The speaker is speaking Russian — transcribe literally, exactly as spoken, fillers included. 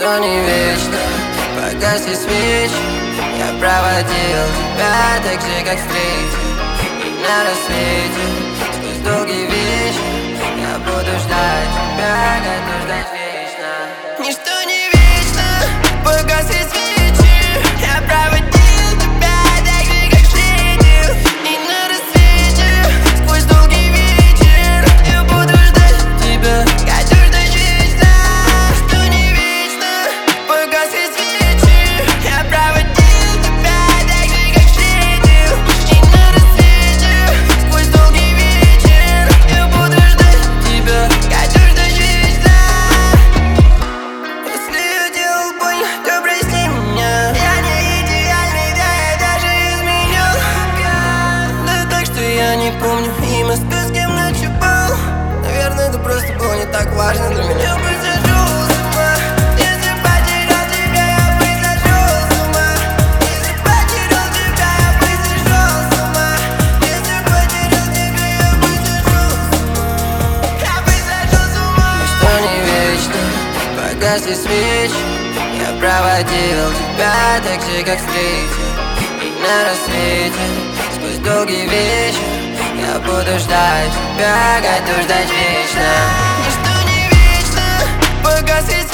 Ничто не вечно, погасли свечи. Я проводил тебя так же, как встретил. И на рассвете, сквозь долгий вечер, я буду ждать тебя, готов ждать вечно. Ничто не вечно, погасли свечи. Я проводил тебя так же, как встретил. И на рассвете, сквозь долгий вечер, я буду ждать тебя, готов ждать вечно. Ничто не вечно, погасли свечи. Я проводил тебя так же, как встретил. И на рассвете, сквозь долгий вечер, я буду ждать тебя, готов ждать вечно. Если я делал больно, то прости меня. Я не идеальный, да, я даже изменил. Да так, что я не помню имя, с кем ночью был. Наверное, это просто было не так важно для меня. Я бы сошел с ума, если потерял тебя, я бы сошел с ума. Если потерял тебя, я бы сошел с ума. Если потерял тебя, я бы сошел с ума. Я бы сошел с ума. Ничто не вечно, погасли свечи. Я проводил тебя так же, как встретил. И на рассвете, сквозь долгий вечер, я буду ждать тебя, готов ждать вечно. Ничто не вечно, погасли